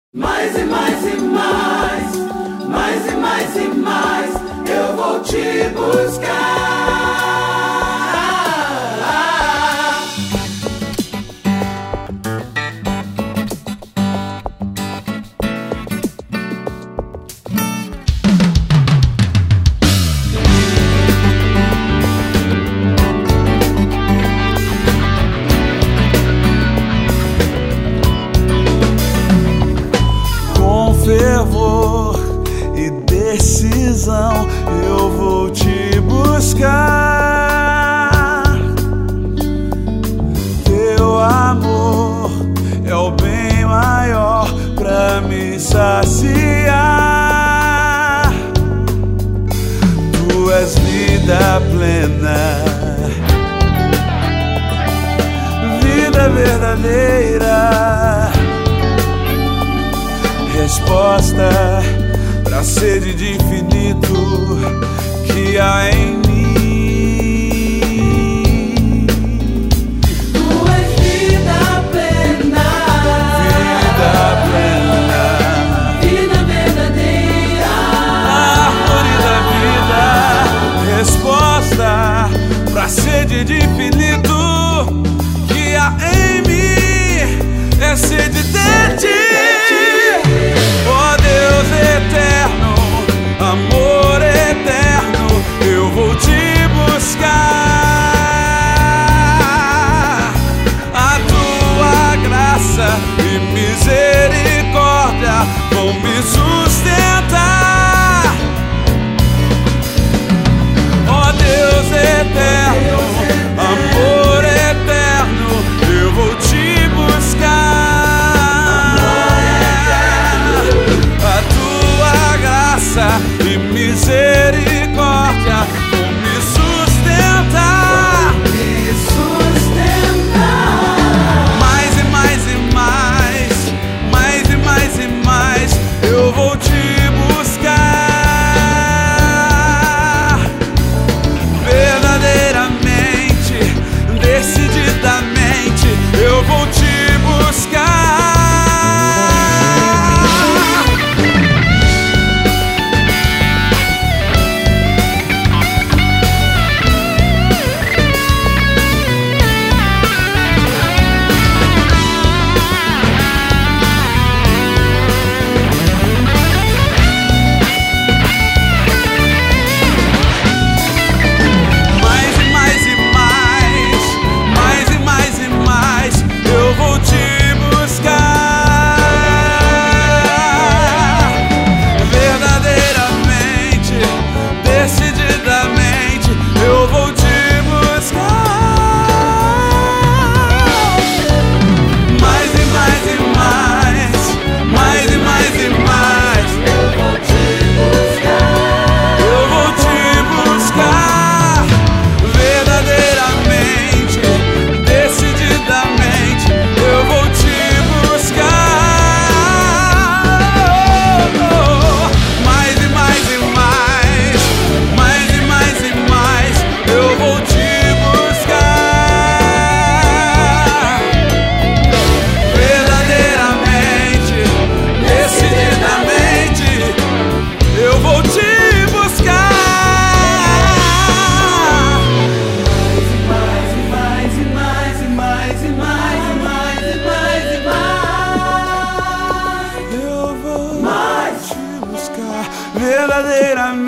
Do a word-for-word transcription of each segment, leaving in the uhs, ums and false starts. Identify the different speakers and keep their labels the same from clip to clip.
Speaker 1: Mais e mais e mais, mais e mais e mais, eu vou te buscar.
Speaker 2: Fervor e decisão eu vou te buscar. Teu amor é o bem maior pra me saciar. Tu és vida plena, vida verdadeira, resposta pra sede de infinito que há em mim.
Speaker 1: Tu és vida plena,
Speaker 2: Vida plena,
Speaker 1: vida verdadeira,
Speaker 2: árvore da vida, resposta pra sede de infinito que há em mim. É sede de ti. Amor eterno, eu vou te buscar. A tua graça e misericórdia vão me sustentar. Ó Deus eterno, amor eterno, eu vou te buscar. E misericórdia vão me sustentar,
Speaker 1: me sustentar.
Speaker 2: Mais e mais e mais, mais e mais e mais, eu vou te buscar. Verdadeiramente, decididamente, eu vou te buscar.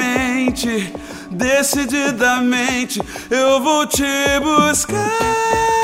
Speaker 2: Verdadeiramente, decididamente, eu vou te buscar.